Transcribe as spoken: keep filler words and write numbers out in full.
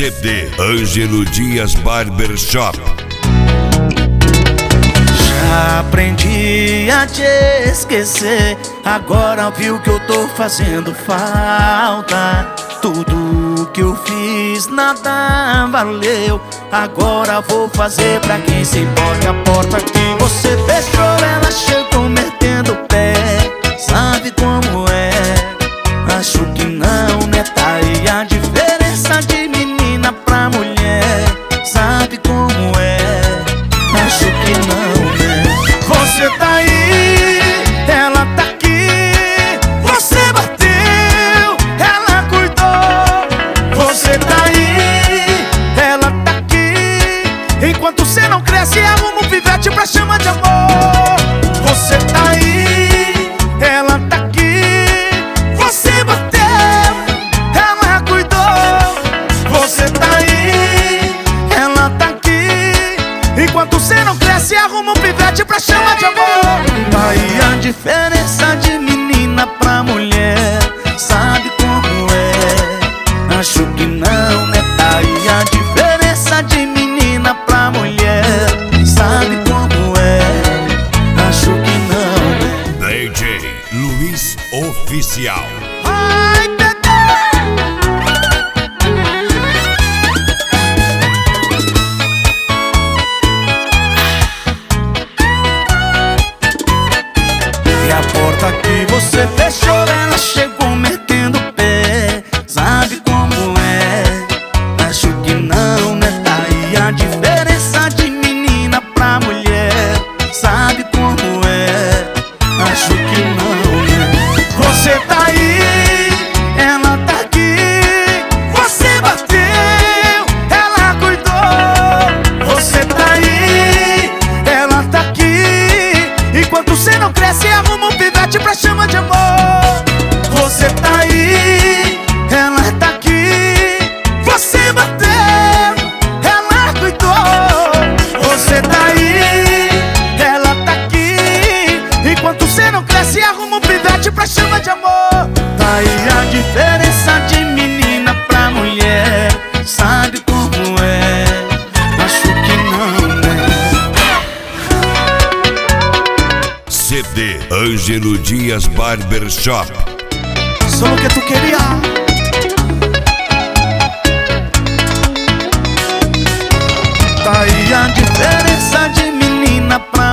C D Ângelo Dias Barbershop. Já aprendi a te esquecer, agora viu que eu tô fazendo falta. Tudo que eu fiz nada valeu, agora vou fazer pra quem se importa. A porta que você fechou, ela chegou metendo o pé. Sabe como é? Acho que não, né? Tá aí a diferença de menina pra mulher. Sabe como é? Acho que não, né? Você tá aí, ela tá aqui. Você bateu, ela cuidou. Você tá aí, ela tá aqui. Enquanto você não cresce, arruma um pivete pra chama de amor. Você tá aí, ela tá aqui. Você bateu, ela cuidou. Você tá aí, ela tá aqui. Enquanto você não cresce, arruma um pivete pra chama de amor. Tá aí a diferença de menina pra mulher. Sabe como é? Acho que não, né? Tá aí a diferença de menina pra mulher. Sabe como é? Acho que não, né? D J Luiz Oficial. Ai, bebê! E a porta que você fechou, ela chegou metendo o pé. Sabe como é? Acho que não, né? Tá aí a diferença de menina pra mulher. Sabe como é? Acho que não, né? Você tá aí, ela tá aqui. Você bateu, ela cuidou. Você tá aí, ela tá aqui. Enquanto você não cresce, arruma um pivete pra chama de amor. Você tá aí, ela tá aqui. Você bateu, ela cuidou. Você tá aí, ela tá aqui. Enquanto você não cresce, arruma um pivete pra chama de amor. Tá aí a diferença de menina pra mulher. Sabe como é? Acho que não, né? C D Ângelo Dias Barbershop. Só o que tu queria. Tá aí a diferença de menina pra